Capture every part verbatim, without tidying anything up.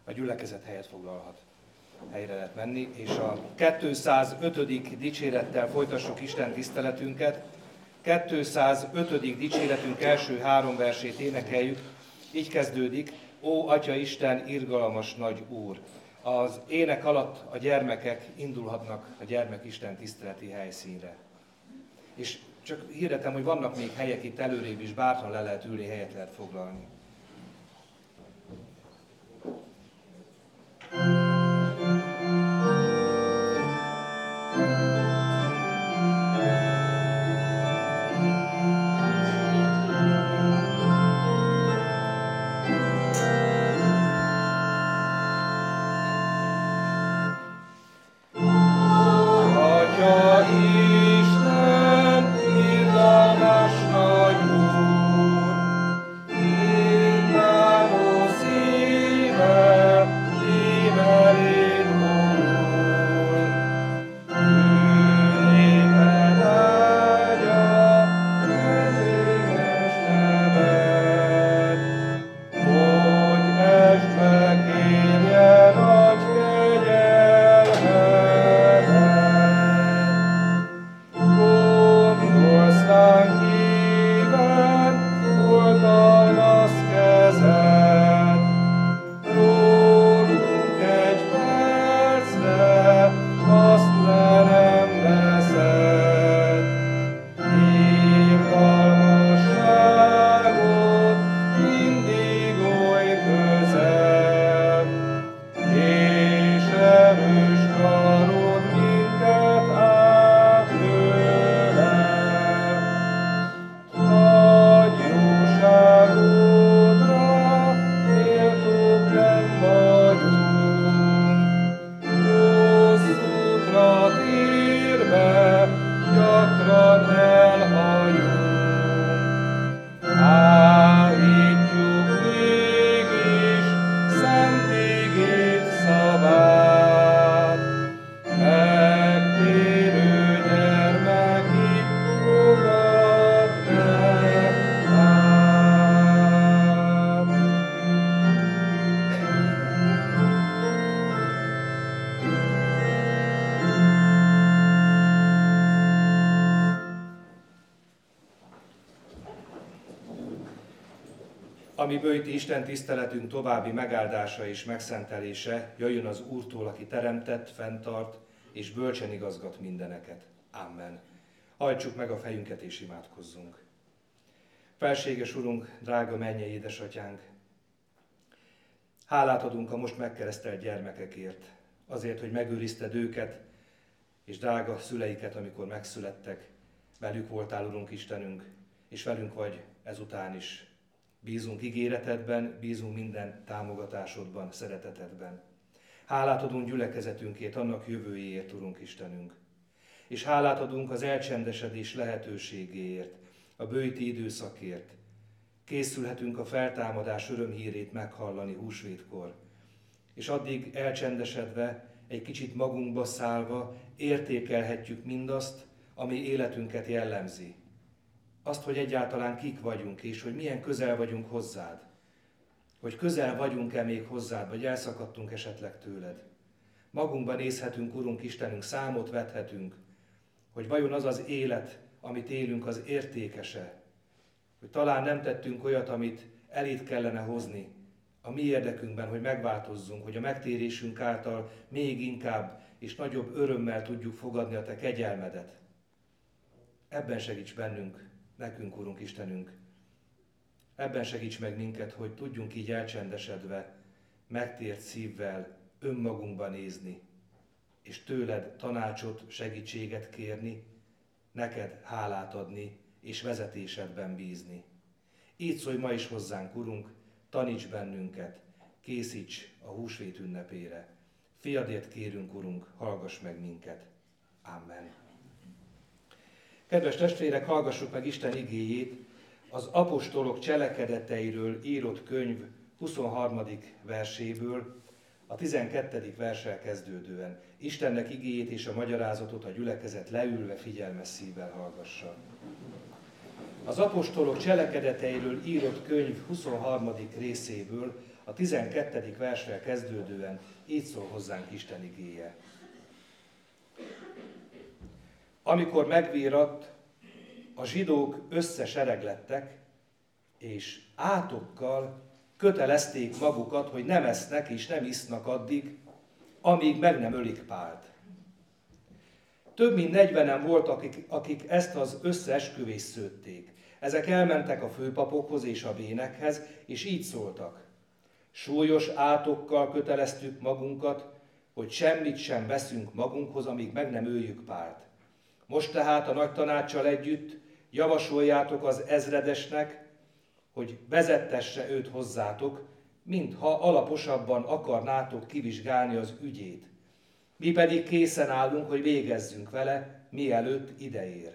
a gyülekezet helyet foglalhat. Helyre lehet menni, és a kétszázötödik dicsérettel folytassuk Isten tiszteletünket. kétszázötödik dicséretünk első három versét énekeljük, így kezdődik: Ó, Atya Isten, irgalmas nagy Úr! Az ének alatt a gyermekek indulhatnak a gyermekisten tiszteleti helyszínre. És csak hirdetem, hogy vannak még helyek itt előrébb is, bátran le lehet ülni, helyet lehet foglalni. Ami bőjti Isten tiszteletünk további megáldása és megszentelése jöjjön az Úrtól, aki teremtett, fenntart és bölcsen igazgat mindeneket. Amen. Hajtsuk meg a fejünket és imádkozzunk. Felséges Urunk, drága mennyei édesatyánk, hálát adunk a most megkeresztelt gyermekekért, azért, hogy megőrizted őket és drága szüleiket, amikor megszülettek. Velük voltál, Urunk Istenünk, és velünk vagy ezután is. Bízunk ígéretedben, bízunk minden támogatásodban, szeretetedben. Hálát adunk gyülekezetünkért, annak jövőjéért, Urunk Istenünk. És hálát adunk az elcsendesedés lehetőségéért, a bőjti időszakért. Készülhetünk a feltámadás örömhírét meghallani húsvétkor. És addig elcsendesedve, egy kicsit magunkba szállva értékelhetjük mindazt, ami életünket jellemzi. Azt, hogy egyáltalán kik vagyunk, és hogy milyen közel vagyunk hozzád. Hogy közel vagyunk-e még hozzád, vagy elszakadtunk esetleg tőled. Magunkban nézhetünk, Urunk Istenünk, számot vethetünk, hogy vajon az az élet, amit élünk, az értékese. Hogy talán nem tettünk olyat, amit elét kellene hozni a mi érdekünkben, hogy megváltozzunk, hogy a megtérésünk által még inkább és nagyobb örömmel tudjuk fogadni a te kegyelmedet. Ebben segíts bennünk, nekünk, Urunk Istenünk. Ebben segíts meg minket, hogy tudjunk így elcsendesedve, megtért szívvel önmagunkba nézni, és tőled tanácsot, segítséget kérni, neked hálát adni, és vezetésedben bízni. Így szólj ma is hozzánk, Urunk, taníts bennünket, készíts a húsvét ünnepére. Fiadért kérünk, Urunk, hallgass meg minket. Amen. Kedves testvérek, hallgassuk meg Isten igéjét az apostolok cselekedeteiről írott könyv huszonharmadik verséből, a tizenkettedik verssel kezdődően. Istennek igéjét és a magyarázatot a gyülekezet leülve figyelmes szívvel hallgassa. Az apostolok cselekedeteiről írott könyv huszonharmadik részéből, a tizenkettedik verssel kezdődően így szól hozzánk Isten igéje. Amikor megvíratt, a zsidók összesereglettek, és átokkal kötelezték magukat, hogy nem esznek és nem isznak addig, amíg meg nem ölik Pált. Több mint negyvenen voltak, akik, akik ezt az összeesküvést szőtték. Ezek elmentek a főpapokhoz és a vénekhez, és így szóltak. Súlyos átokkal köteleztük magunkat, hogy semmit sem veszünk magunkhoz, amíg meg nem öljük Pált. Most tehát a nagy tanácssal együtt javasoljátok az ezredesnek, hogy vezettesse őt hozzátok, mintha alaposabban akarnátok kivizsgálni az ügyét. Mi pedig készen állunk, hogy végezzünk vele, mielőtt ideér.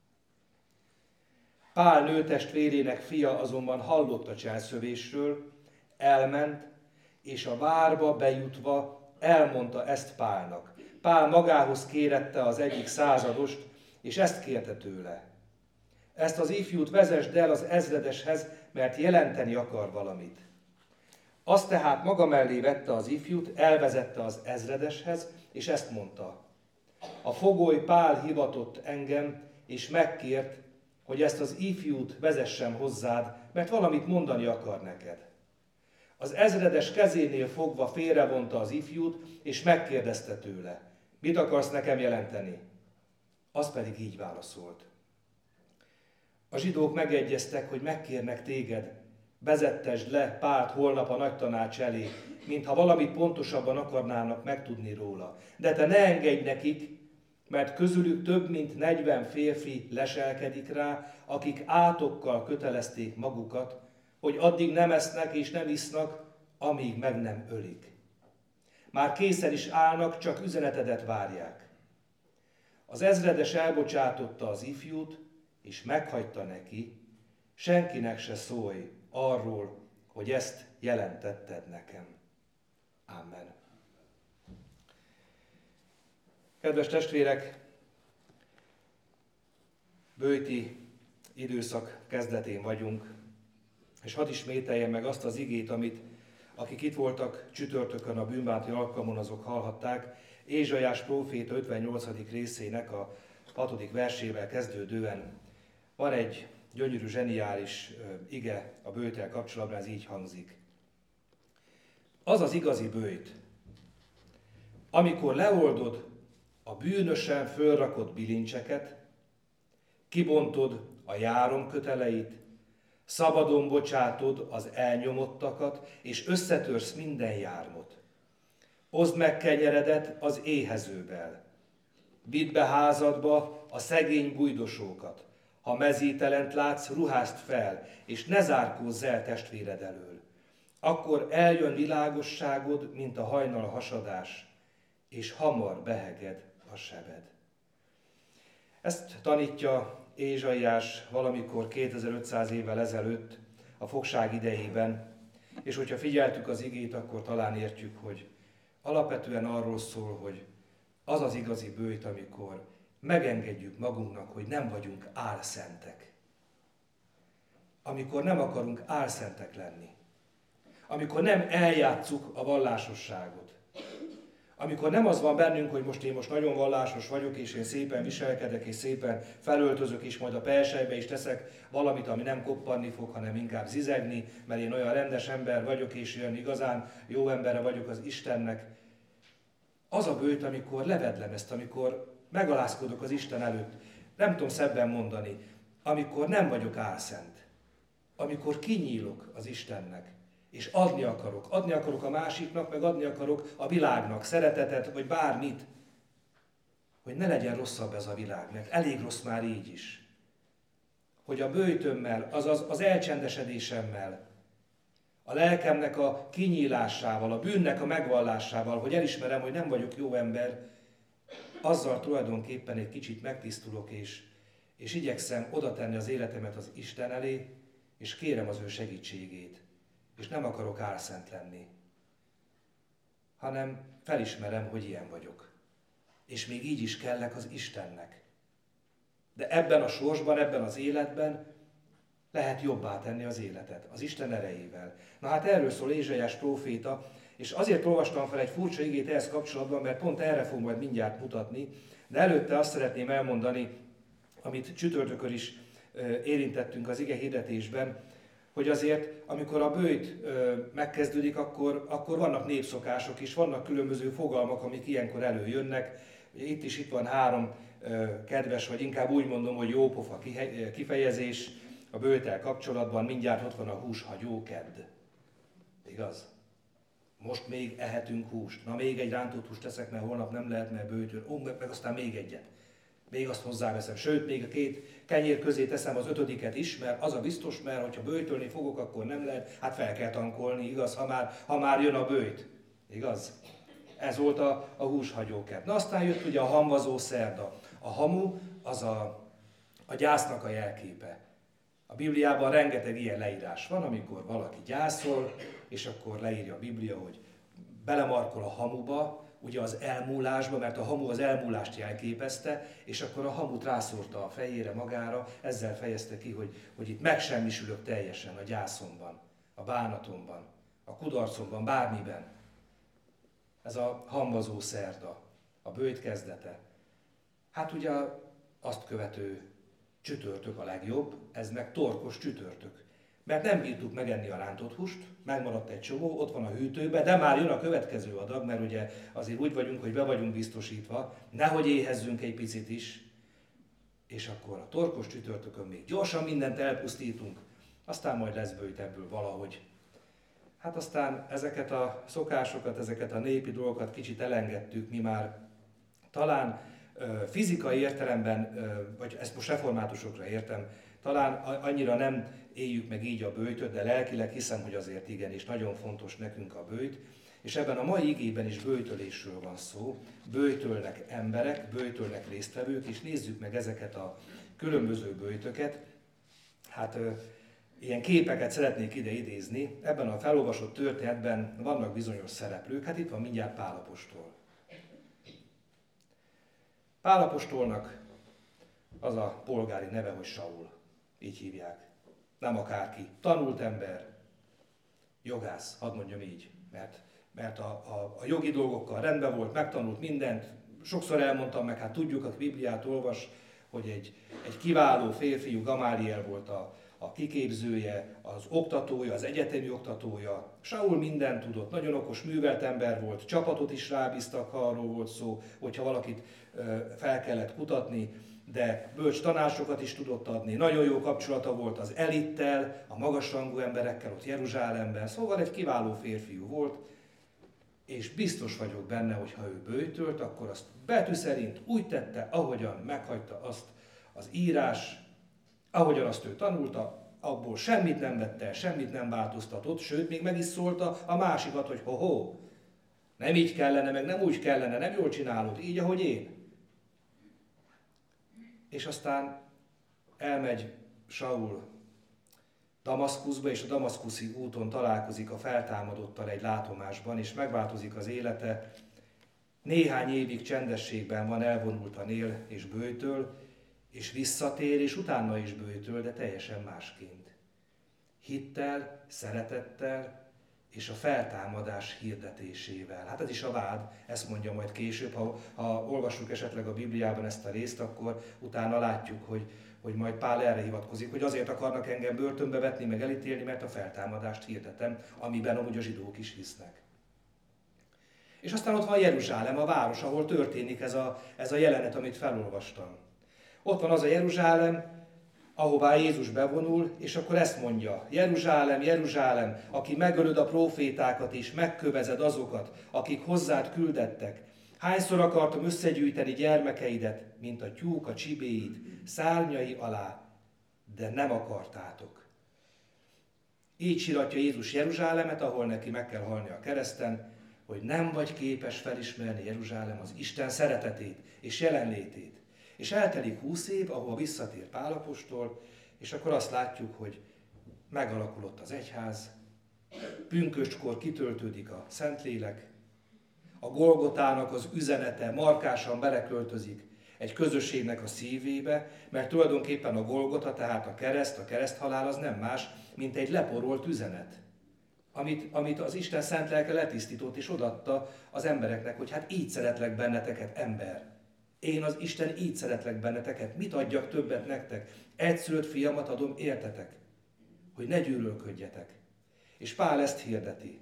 Pál nőtestvérének fia azonban hallott a cselszövésről, elment, és a várba bejutva elmondta ezt Pálnak. Pál magához kérette az egyik századost, és ezt kérte tőle. Ezt az ifjút vezesd el az ezredeshez, mert jelenteni akar valamit. Azt tehát maga mellé vette az ifjút, elvezette az ezredeshez, és ezt mondta. A fogoly Pál hivatott engem, és megkért, hogy ezt az ifjút vezessem hozzád, mert valamit mondani akar neked. Az ezredes kezénél fogva félrevonta az ifjút, és megkérdezte tőle, mit akarsz nekem jelenteni? Az pedig így válaszolt. A zsidók megegyeztek, hogy megkérnek téged, vezettesd le Pált holnap a nagy tanács elé, mintha valamit pontosabban akarnának megtudni róla. De te ne engedj nekik, mert közülük több mint negyven férfi leselkedik rá, akik átokkal kötelezték magukat, hogy addig nem esznek és nem isznak, amíg meg nem ölik. Már készen is állnak, csak üzenetedet várják. Az ezredes elbocsátotta az ifjút, és meghagyta neki, senkinek se szólj arról, hogy ezt jelentetted nekem. Amen. Kedves testvérek, böjti időszak kezdetén vagyunk, és hadd ismételjem meg azt az igét, amit akik itt voltak csütörtökön a bűnbánti alkalmon, azok hallhatták, Ézsaiás próféta ötvennyolcadik részének a hatodik versével kezdődően van egy gyönyörű, zseniális ige a böjttel kapcsolatban, ez így hangzik. Az az igazi böjt, amikor leoldod a bűnösen fölrakott bilincseket, kibontod a járomköteleit, szabadon bocsátod az elnyomottakat, és összetörsz minden jármot. Oszd meg kenyeredet az éhezővel. Vidd be házadba a szegény bujdosókat. Ha mezítelent látsz, ruházd fel, és ne zárkózz el testvéred elől. Akkor eljön világosságod, mint a hajnal hasadás, és hamar beheged a sebed. Ezt tanítja Ézsaiás valamikor kétezer-ötszáz évvel ezelőtt, a fogság idejében, és hogyha figyeltük az igét, akkor talán értjük, hogy alapvetően arról szól, hogy az az igazi böjt, amikor megengedjük magunknak, hogy nem vagyunk álszentek. Amikor nem akarunk álszentek lenni. Amikor nem eljátsszuk a vallásosságot. Amikor nem az van bennünk, hogy most én most nagyon vallásos vagyok, és én szépen viselkedek, és szépen felöltözök, és majd a perselybe is teszek valamit, ami nem koppanni fog, hanem inkább zizegni, mert én olyan rendes ember vagyok, és olyan igazán jó embere vagyok az Istennek. Az a böjt, amikor levedlem ezt, amikor megalázkodok az Isten előtt, nem tudom szebben mondani, amikor nem vagyok álszent, amikor kinyílok az Istennek, és adni akarok. Adni akarok a másiknak, meg adni akarok a világnak szeretetet, vagy bármit, hogy ne legyen rosszabb ez a világ, mert elég rossz már így is. Hogy a böjtömmel, azaz az elcsendesedésemmel, a lelkemnek a kinyílásával, a bűnnek a megvallásával, hogy elismerem, hogy nem vagyok jó ember, azzal tulajdonképpen egy kicsit megtisztulok, és, és igyekszem oda tenni az életemet az Isten elé, és kérem az ő segítségét. És nem akarok álszent lenni, hanem felismerem, hogy ilyen vagyok. És még így is kellek az Istennek. De ebben a sorsban, ebben az életben lehet jobbá tenni az életet, az Isten erejével. Na hát erről szól Ézsaiás próféta, és azért olvastam fel egy furcsa igét ehhez kapcsolatban, mert pont erre fog majd mindjárt mutatni, de előtte azt szeretném elmondani, amit csütörtökön is érintettünk az ige hirdetésben, hogy azért, amikor a böjt megkezdődik, akkor, akkor vannak népszokások is, vannak különböző fogalmak, amik ilyenkor előjönnek. Itt is itt van három kedves, vagy inkább úgy mondom, hogy jópofa kifejezés a böjttel kapcsolatban. Mindjárt ott van a húshagyó kedd. Igaz? Most még ehetünk húst. Na még egy rántott húst teszek, mert holnap nem lehet, mert böjtől. Ó, meg, meg aztán még egyet. Még azt hozzáveszem. Sőt, még a két kenyér közé teszem az ötödiket is, mert az a biztos, mert hogyha böjtölni fogok, akkor nem lehet. Hát fel kell tankolni, igaz, ha már, ha már jön a böjt. Igaz? Ez volt a, a húshagyókert. Na aztán jött ugye a hamvazó szerda. A hamu az a, a gyásznak a jelképe. A Bibliában rengeteg ilyen leírás van, amikor valaki gyászol, és akkor leírja a Biblia, hogy belemarkol a hamuba, ugye az elmúlásba, mert a hamu az elmúlást jelképezte, és akkor a hamut rászórta a fejére, magára, ezzel fejezte ki, hogy, hogy itt megsemmisülök teljesen a gyászomban, a bánatomban, a kudarcomban, bármiben. Ez a hamvazó szerda, a böjt kezdete. Hát ugye azt követő csütörtök a legjobb, ez meg torkos csütörtök. Mert nem bírtuk megenni a rántott húst, megmaradt egy csomó, ott van a hűtőbe, de már jön a következő adag, mert ugye azért úgy vagyunk, hogy be vagyunk biztosítva, nehogy éhezzünk egy picit is, és akkor a torkos csütörtökön még gyorsan mindent elpusztítunk, aztán majd lesz böjt ebből valahogy. Hát aztán ezeket a szokásokat, ezeket a népi dolgokat kicsit elengedtük, mi már talán fizikai értelemben, vagy ezt most reformátusokra értem, talán annyira nem éljük meg így a böjtöt, de lelkileg hiszem, hogy azért igen, és nagyon fontos nekünk a böjt. És ebben a mai igében is böjtölésről van szó. Böjtölnek emberek, böjtölnek résztvevők, és nézzük meg ezeket a különböző böjtöket. Hát ö, ilyen képeket szeretnék ide idézni. Ebben a felolvasott történetben vannak bizonyos szereplők. Hát itt van mindjárt Pál apostol. Pál apostolnak az a polgári neve, hogy Saul. Így hívják. Nem akárki. Tanult ember, jogász, hadd mondjam így, mert, mert a, a, a jogi dolgokkal rendben volt, megtanult mindent. Sokszor elmondtam meg, hát tudjuk, a Bibliát olvas, hogy egy, egy kiváló férfiú, Gamáliel volt a, a kiképzője, az oktatója, az egyetemi oktatója. Saul mindent tudott, nagyon okos, művelt ember volt, csapatot is rábíztak, ha arról volt szó, hogyha valakit ö, fel kellett kutatni, de bölcs tanácsokat is tudott adni, nagyon jó kapcsolata volt az elittel, a magasrangú emberekkel ott Jeruzsálemben, szóval egy kiváló férfiú volt, és biztos vagyok benne, hogy ha ő böjtölt, akkor azt betű szerint úgy tette, ahogyan meghagyta azt az írás, ahogyan azt ő tanulta, abból semmit nem vette el, semmit nem változtatott, sőt, még meg is szólta a másikat, hogy ho-ho, nem így kellene, meg nem úgy kellene, nem jól csinálod, így, ahogy én. És aztán elmegy Saul Damaszkuszba, és a damaszkuszi úton találkozik a feltámadottal egy látomásban, és megváltozik az élete. Néhány évig csendességben van, elvonultan él és böjtöl, és visszatér, és utána is böjtöl, de teljesen másként. Hittel, szeretettel, és a feltámadás hirdetésével. Hát ez is a vád, ezt mondja majd később, ha, ha olvassuk esetleg a Bibliában ezt a részt, akkor utána látjuk, hogy, hogy majd Pál erre hivatkozik, hogy azért akarnak engem börtönbe vetni, meg elítélni, mert a feltámadást hirdetem, amiben amúgy a zsidók is hisznek. És aztán ott van Jeruzsálem, a város, ahol történik ez a, ez a jelenet, amit felolvastam. Ott van az a Jeruzsálem, ahová Jézus bevonul, és akkor ezt mondja: Jeruzsálem, Jeruzsálem, aki megölöd a prófétákat és megkövezed azokat, akik hozzád küldettek. Hányszor akartam összegyűjteni gyermekeidet, mint a tyúk a csibéit, szárnyai alá, de nem akartátok. Így síratja Jézus Jeruzsálemet, ahol neki meg kell halni a kereszten, hogy nem vagy képes felismerni, Jeruzsálem, az Isten szeretetét és jelenlétét. És eltelik húsz év, ahol visszatér Pál apostol, és akkor azt látjuk, hogy megalakulott az egyház, pünköstkor kitöltődik a Szentlélek, a Golgotának az üzenete markásan beleköltözik egy közösségnek a szívébe, mert tulajdonképpen a Golgota, tehát a kereszt, a kereszthalál az nem más, mint egy leporolt üzenet, amit, amit az Isten szent lelke letisztított és odaadta az embereknek, hogy hát így szeretlek benneteket, ember. Én az Isten így szeretlek benneteket, mit adjak többet nektek? Egyszülött fiamat adom, értetek, hogy ne gyűlölködjetek. És Pál ezt hirdeti.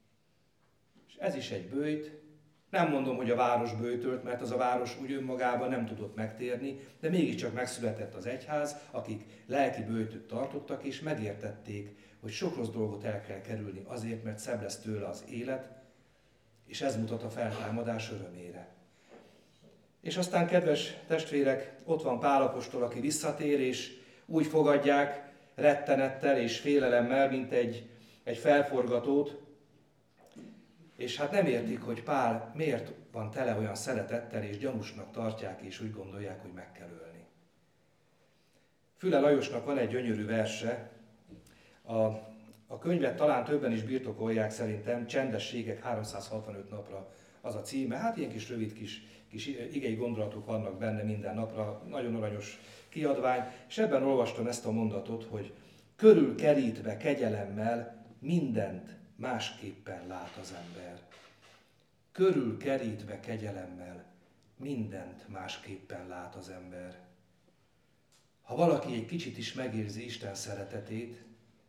És ez is egy böjt. Nem mondom, hogy a város böjtölt, mert az a város úgy önmagában nem tudott megtérni, de mégiscsak megszületett az egyház, akik lelki böjtöt tartottak, és megértették, hogy sok rossz dolgot el kell kerülni azért, mert szebb lesz tőle az élet, és ez mutat a feltámadás örömére. És aztán, kedves testvérek, ott van Pál apostol, aki visszatér, és úgy fogadják rettenettel és félelemmel, mint egy, egy felforgatót, és hát nem értik, hogy Pál miért van tele olyan szeretettel, és gyanúsnak tartják, és úgy gondolják, hogy meg kell ölni. Füle Lajosnak van egy gyönyörű verse, a, a könyvet talán többen is birtokolják szerintem, Csendességek háromszázhatvanöt napra az a címe. Hát ilyen kis rövid kis, kis igei gondolatok vannak benne minden napra, nagyon aranyos kiadvány, és ebben olvastam ezt a mondatot, hogy körülkerítve kegyelemmel mindent másképpen lát az ember. Körülkerítve kegyelemmel mindent másképpen lát az ember. Ha valaki egy kicsit is megérzi Isten szeretetét,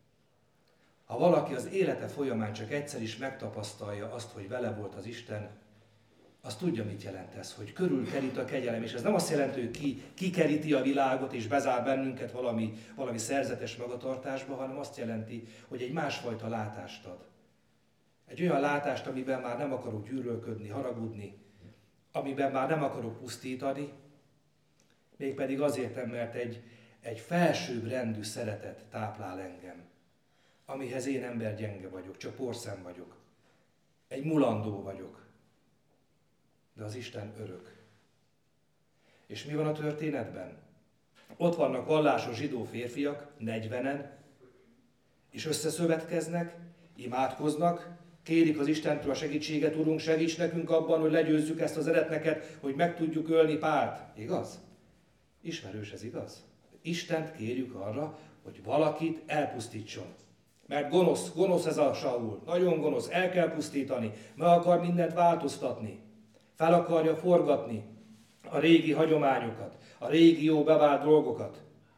ha valaki az élete folyamán csak egyszer is megtapasztalja azt, hogy vele volt az Isten, az tudja, mit jelent ez, hogy körülkerít a kegyelem, és ez nem azt jelenti, hogy ki, kikeríti a világot és bezár bennünket valami, valami szerzetes magatartásba, hanem azt jelenti, hogy egy másfajta látást ad. Egy olyan látást, amiben már nem akarok gyűlölködni, haragudni, amiben már nem akarok pusztítani, mégpedig azért nem, mert egy, egy felsőbb rendű szeretet táplál engem, amihez én ember gyenge vagyok, csak porszem vagyok, egy mulandó vagyok, de az Isten örök. És mi van a történetben? Ott vannak vallásos zsidó férfiak, negyvenen, és összeszövetkeznek, imádkoznak, kérik az Istentől a segítséget, Urunk, segíts nekünk abban, hogy legyőzzük ezt az eretneket, hogy meg tudjuk ölni Pált. Igaz? Ismerős ez, igaz? Istent kérjük arra, hogy valakit elpusztítson. Mert gonosz, gonosz ez a Saul, nagyon gonosz, el kell pusztítani, meg akar mindent változtatni, fel akarja forgatni a régi hagyományokat, a régi jó bevált dolgokat.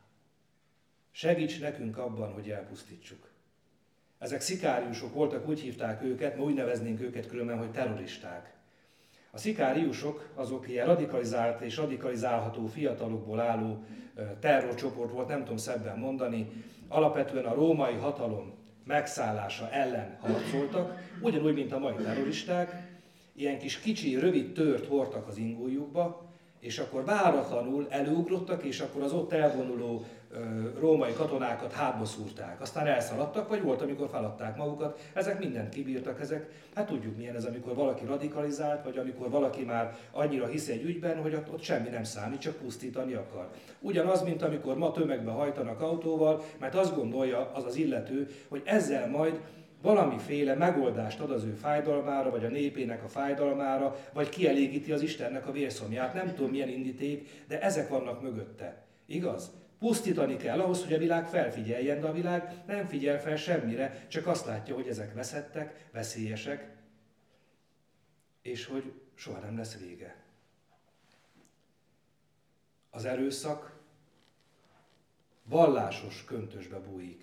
Segíts nekünk abban, hogy elpusztítsuk. Ezek szikáriusok voltak, úgy hívták őket, ma úgy neveznénk őket különben, hogy terroristák. A szikáriusok azok ilyen radikalizált és radikalizálható fiatalokból álló terrorcsoport volt, nem tudom szebben mondani, alapvetően a római hatalom megszállása ellen harcoltak, ugyanúgy, mint a mai terroristák, ilyen kis kicsi, rövid tört hordtak az ingójukba, és akkor váratlanul előugrottak, és akkor az ott elvonuló ö, római katonákat hátba szúrták. Aztán elszaladtak, vagy volt, amikor feladták magukat. Ezek mindent kibírtak, ezek, hát tudjuk milyen ez, amikor valaki radikalizált, vagy amikor valaki már annyira hisz egy ügyben, hogy ott, ott semmi nem számít, csak pusztítani akar. Ugyanaz, mint amikor ma tömegbe hajtanak autóval, mert azt gondolja az az illető, hogy ezzel majd valamiféle megoldást ad az ő fájdalmára, vagy a népének a fájdalmára, vagy kielégíti az Istennek a vérszomját. Nem tudom milyen indíték, de ezek vannak mögötte. Igaz? Pusztítani kell ahhoz, hogy a világ felfigyeljen, de a világ nem figyel fel semmire, csak azt látja, hogy ezek veszettek, veszélyesek, és hogy soha nem lesz vége. Az erőszak vallásos köntösbe bújik.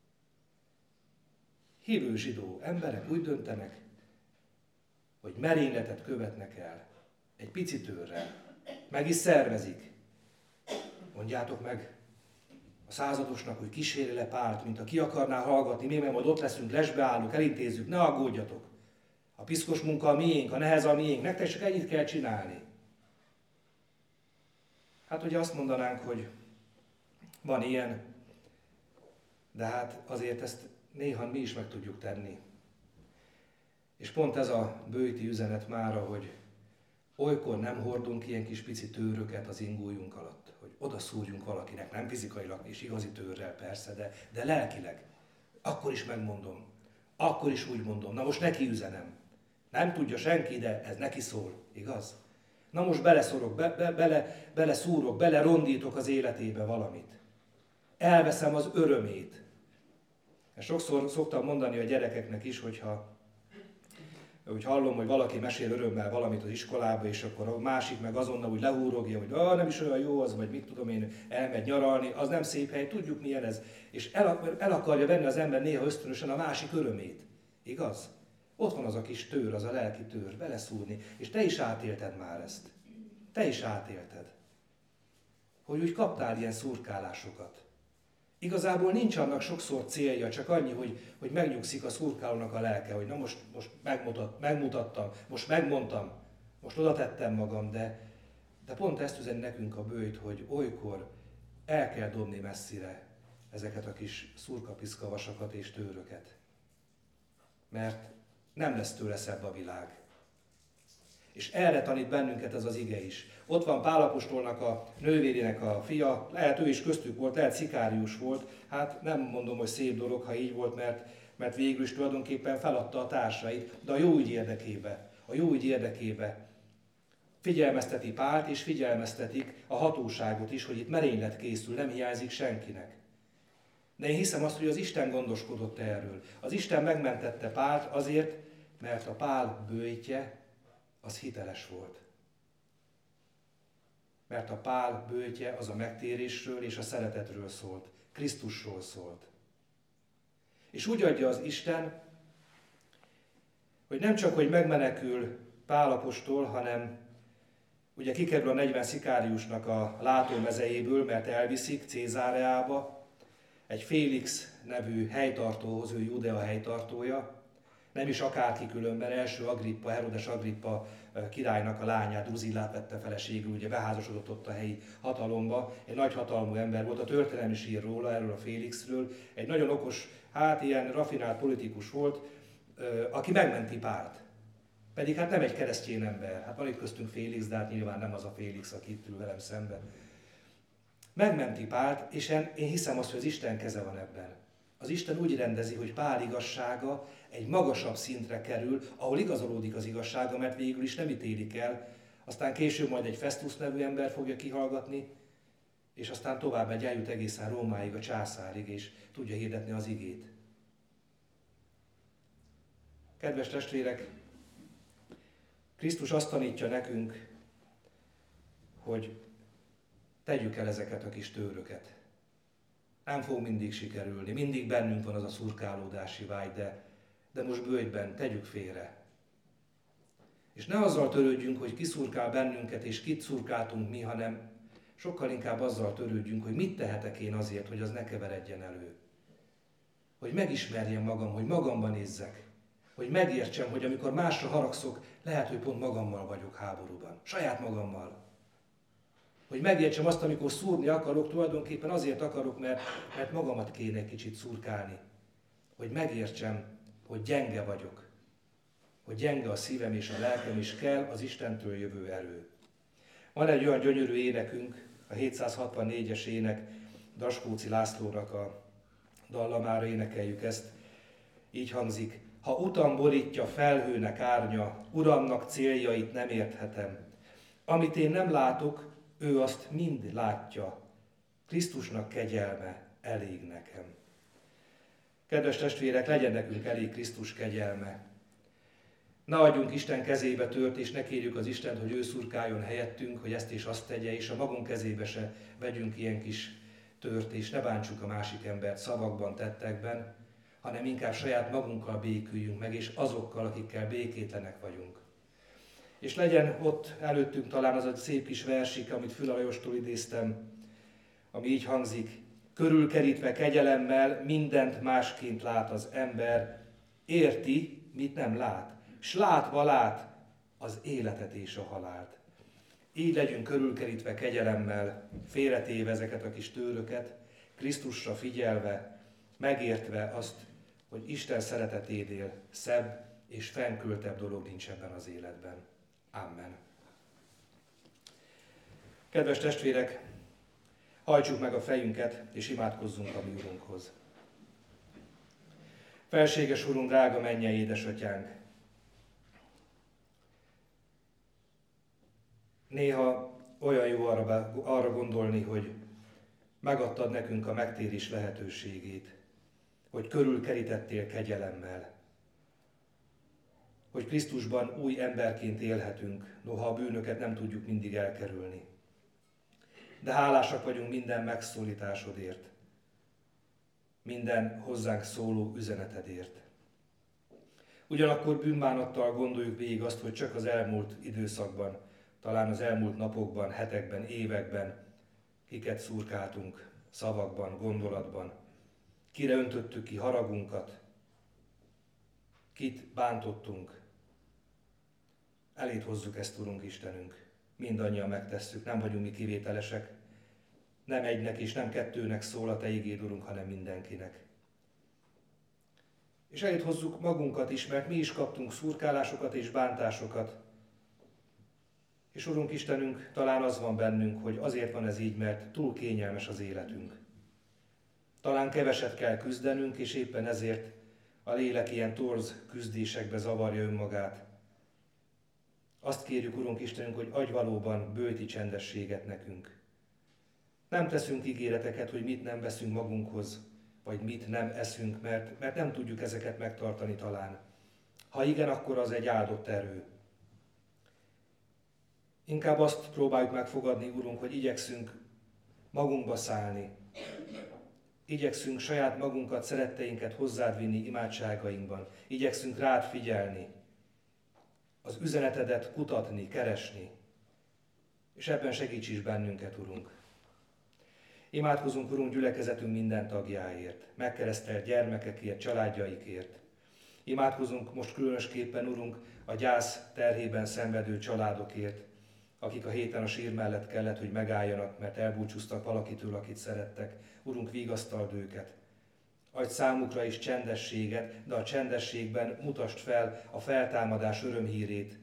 Hívő zsidó emberek úgy döntenek, hogy merényletet követnek el, egy pici tőrrel, meg is szervezik. Mondjátok meg a századosnak, hogy kísérje le Pált, mint ha ki akarná hallgatni, mi, mert majd ott leszünk, lesbeállunk, elintézzük, ne aggódjatok. A piszkos munka a miénk, a nehez a miénk, nektek csak ennyit kell csinálni. Hát ugye azt mondanánk, hogy van ilyen, de hát azért ezt néha mi is meg tudjuk tenni. És pont ez a böjti üzenet mára, hogy olykor nem hordunk ilyen kis pici tőröket az ingójunk alatt, hogy oda szúrjunk valakinek, nem fizikailag és igazi tőrrel persze, de, de lelkileg. Akkor is megmondom, akkor is úgy mondom, na most neki üzenem. Nem tudja senki, de ez neki szól, igaz? Na most beleszorok, be, be, bele, beleszúrok, belerondítok az életébe valamit. Elveszem az örömét. Sokszor szoktam mondani a gyerekeknek is, hogyha hogy hallom, hogy valaki mesél örömmel valamit az iskolába, és akkor a másik meg azonnal úgy lehúrogja, hogy ah, nem is olyan jó az, vagy mit tudom én, elmegy nyaralni, az nem szép hely, tudjuk milyen ez. És el, el akarja venni az ember néha ösztönösen a másik örömét. Igaz? Ott van az a kis tőr, az a lelki tőr, beleszúrni. És te is átélted már ezt. Te is átélted. Hogy úgy kaptál ilyen szurkálásokat. Igazából nincs annak sokszor célja, csak annyi, hogy, hogy megnyugszik a szurkálónak a lelke, hogy na most, most megmutat, megmutattam, most megmondtam, most oda tettem magam, de, de pont ezt üzeni nekünk a bőjt, hogy olykor el kell dobni messzire ezeket a kis szurkapiszkavasakat és tőröket. Mert nem lesz tőle szebb a világ. És erre tanít bennünket ez az ige is. Ott van Pál apostolnak a nővérének a fia, lehet ő is köztük volt, lehet szikárius volt. Hát nem mondom, hogy szép dolog, ha így volt, mert, mert végül is tulajdonképpen feladta a társait, de a jó ügy érdekébe, a jó ügy érdekébe figyelmezteti Pált, és figyelmeztetik a hatóságot is, hogy itt merénylet készül, nem hiányzik senkinek. De én hiszem azt, hogy az Isten gondoskodott erről. Az Isten megmentette Pált azért, mert a Pál bőjtje az hiteles volt. Mert a Pál bőjtje az a megtérésről és a szeretetről szólt, Krisztusról szólt. És úgy adja az Isten, hogy nem csak, hogy megmenekül Pál apostol, hanem ugye kikerül a negyven szikáriusnak a látómezejéből, mert elviszik Cézáreába, egy Félix nevű helytartóhoz, ő Judea helytartója, nem is akárki különben, első Agrippa, Herodes Agrippa királynak a lányát, Druzillát vette feleségül, ugye beházasodott ott a helyi hatalomba, egy nagy hatalmú ember volt, a történelem is ír róla, erről a Félixről, egy nagyon okos, hát ilyen raffinált politikus volt, aki megmenti Pált. Pedig hát nem egy keresztény ember, hát van itt köztünk Félix, de hát nyilván nem az a Félix, aki itt ül velem szemben. Megmenti Pált, és én hiszem azt, hogy az Isten keze van ebben. Az Isten úgy rendezi, hogy Pál igazsága egy magasabb szintre kerül, ahol igazolódik az igazsága, mert végül is nem ítélik el. Aztán később majd egy Festus nevű ember fogja kihallgatni, és aztán tovább megy, eljut egészen Rómáig, a császárig, és tudja hirdetni az igét. Kedves testvérek, Krisztus azt tanítja nekünk, hogy tegyük el ezeket a kis tőröket. Nem fog mindig sikerülni, mindig bennünk van az a szurkálódási vágy, de, de most bőjtben tegyük félre. És ne azzal törődjünk, hogy ki szurkál bennünket, és kit szurkáltunk mi, hanem sokkal inkább azzal törődjünk, hogy mit tehetek én azért, hogy az ne keveredjen elő. Hogy megismerjem magam, hogy magamban nézzek. Hogy megértsem, hogy amikor másra haragszok, lehet, hogy pont magammal vagyok háborúban. Saját magammal. Hogy megértsem azt, amikor szúrni akarok, tulajdonképpen azért akarok, mert, mert magamat kéne egy kicsit szurkálni. Hogy megértsem, hogy gyenge vagyok. Hogy gyenge a szívem és a lelkem, és kell az Istentől jövő erő. Van egy olyan gyönyörű énekünk, a hétszázhatvannégyes ének, Daskóci Lászlónak a dallamára énekeljük ezt. Így hangzik: ha utam borítja felhőnek árnya, Uramnak céljait nem érthetem. Amit én nem látok, ő azt mind látja. Krisztusnak kegyelme elég nekem. Kedves testvérek, legyen nekünk elég Krisztus kegyelme. Ne adjunk Isten kezébe tört, és ne kérjük az Istent, hogy ő szurkáljon helyettünk, hogy ezt és azt tegye, és a magunk kezébe se vegyünk ilyen kis tört, és ne bántsuk a másik embert szavakban, tettekben, hanem inkább saját magunkkal béküljünk meg, és azokkal, akikkel békétlenek vagyunk. És legyen ott előttünk talán az a szép kis versik, amit Füle Lajostól idéztem, ami így hangzik: körülkerítve kegyelemmel mindent másként lát az ember, érti, mit nem lát, s látva lát az életet és a halált. Így legyünk körülkerítve kegyelemmel, félretéve ezeket a kis tőröket, Krisztusra figyelve, megértve azt, hogy Isten szereteténél szebb és fennköltebb dolog nincs ebben az életben. Amen. Kedves testvérek, hajtsuk meg a fejünket, és imádkozzunk a mi Urunkhoz. Felséges Urunk, drága mennyei édesatyánk! Néha olyan jó arra, arra gondolni, hogy megadtad nekünk a megtérés lehetőségét, hogy körülkerítettél kegyelemmel, hogy Krisztusban új emberként élhetünk, noha a bűnöket nem tudjuk mindig elkerülni. De hálásak vagyunk minden megszólításodért, minden hozzánk szóló üzenetedért. Ugyanakkor bűnbánattal gondoljuk végig azt, hogy csak az elmúlt időszakban, talán az elmúlt napokban, hetekben, években kiket szurkáltunk szavakban, gondolatban, kire öntöttük ki haragunkat, kit bántottunk. Elét hozzuk ezt, Urunk Istenünk. Mindannyian megtesszük, nem vagyunk mi kivételesek. Nem egynek és nem kettőnek szól a Te igéd, Urunk, hanem mindenkinek. És elét hozzuk magunkat is, mert mi is kaptunk szurkálásokat és bántásokat. És Urunk Istenünk, talán az van bennünk, hogy azért van ez így, mert túl kényelmes az életünk. Talán keveset kell küzdenünk, és éppen ezért a lélek ilyen torz küzdésekbe zavarja önmagát. Azt kérjük, Urunk Istenünk, hogy adj valóban bőti csendességet nekünk. Nem teszünk ígéreteket, hogy mit nem veszünk magunkhoz, vagy mit nem eszünk, mert, mert nem tudjuk ezeket megtartani talán. Ha igen, akkor az egy áldott erő. Inkább azt próbáljuk megfogadni, Urunk, hogy igyekszünk magunkba szállni. Igyekszünk saját magunkat, szeretteinket hozzád vinni imádságainkban. Igyekszünk rád figyelni, az üzenetedet kutatni, keresni. És ebben segíts is bennünket, Urunk. Imádkozunk, Urunk, gyülekezetünk minden tagjáért, megkeresztelt gyermekekért, családjaikért. Imádkozunk most különösképpen, Urunk, a gyász terhében szenvedő családokért, akik a héten a sír mellett kellett, hogy megálljanak, mert elbúcsúztak valakitől, akit szerettek. Urunk, vigasztald őket. Adj számukra is csendességet, de a csendességben mutasd fel a feltámadás örömhírét.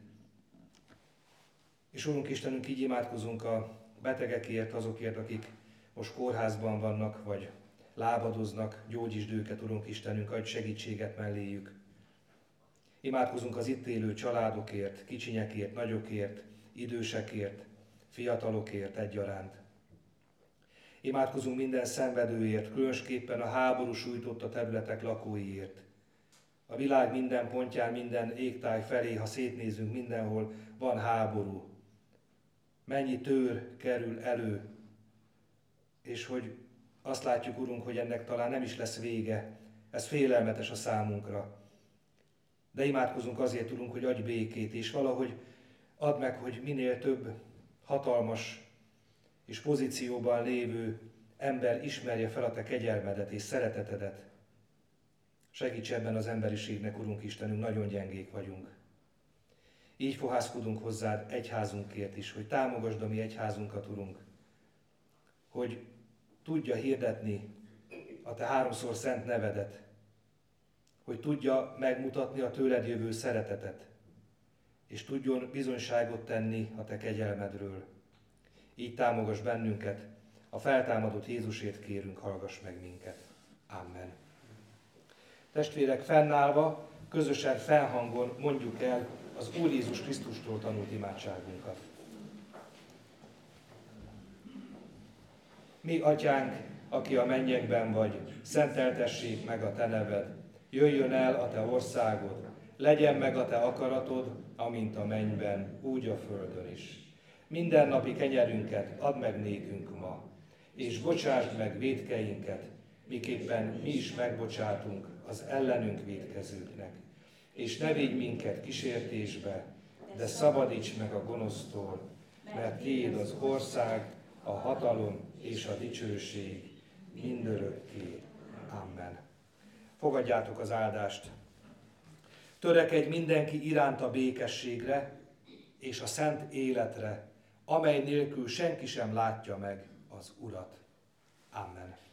És Urunk Istenünk, így imádkozunk a betegekért, azokért, akik most kórházban vannak, vagy lábadoznak, gyógyítsd őket, Urunk Istenünk, adj segítséget melléjük. Imádkozunk az itt élő családokért, kicsinyekért, nagyokért, idősekért, fiatalokért egyaránt. Imádkozunk minden szenvedőért, különösképpen a háború sújtotta területek lakóiért. A világ minden pontján, minden égtáj felé, ha szétnézünk, mindenhol van háború. Mennyi tőr kerül elő, és hogy azt látjuk, Urunk, hogy ennek talán nem is lesz vége. Ez félelmetes a számunkra. De imádkozunk azért, Urunk, hogy adj békét, és valahogy add meg, hogy minél több hatalmas és pozícióban lévő ember ismerje fel a Te kegyelmedet és szeretetedet. Segíts ebben az emberiségnek, Urunk Istenünk, nagyon gyengék vagyunk. Így fohászkodunk hozzád egyházunkért is, hogy támogasd a mi egyházunkat, Urunk, hogy tudja hirdetni a Te háromszor szent nevedet, hogy tudja megmutatni a tőled jövő szeretetet, és tudjon bizonyságot tenni a Te kegyelmedről. Így támogass bennünket, a feltámadott Jézusért kérünk, hallgass meg minket. Amen. Testvérek, fennállva, közösen felhangon mondjuk el az Úr Jézus Krisztustól tanult imádságunkat. Mi, Atyánk, aki a mennyekben vagy, szenteltessék meg a Te neved, jöjjön el a Te országod, legyen meg a Te akaratod, amint a mennyben, úgy a földön is. Mindennapi kenyerünket add meg nékünk ma, és bocsásd meg vétkeinket, miképpen mi is megbocsátunk az ellenünk vétkezőknek. És ne védj minket kísértésbe, de szabadíts meg a gonosztól, mert Tiéd az ország, a hatalom és a dicsőség mindörökké. Amen. Fogadjátok az áldást. Törekedj mindenki iránt a békességre és a szent életre, amely nélkül senki sem látja meg az Urat. Amen.